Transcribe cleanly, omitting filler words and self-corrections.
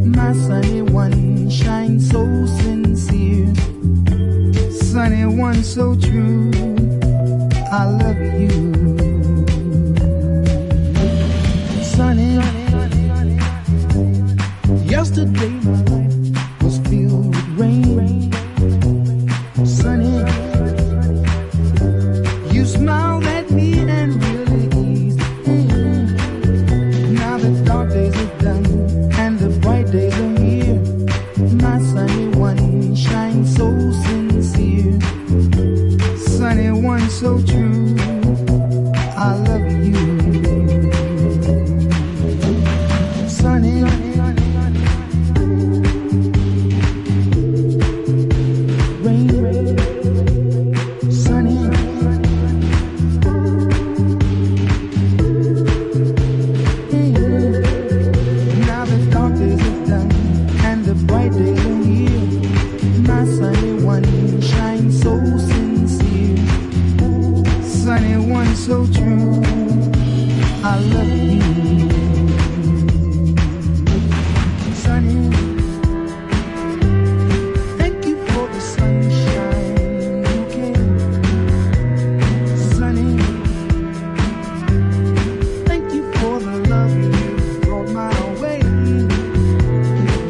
My sunny one shines so sincere, sunny one so true. I love you, sunny. Yesterday my life was filled with rain, sunny. You smiled at me and really eased the pain. Now the dark days are done and the bright days are here. My sunny one shines so sincere, sunny one so true. I love you, sunny. Rain, sunny. Now the dark days are done and the bright days are here. My sunny one shines so sincere, sunny one so true. I love you.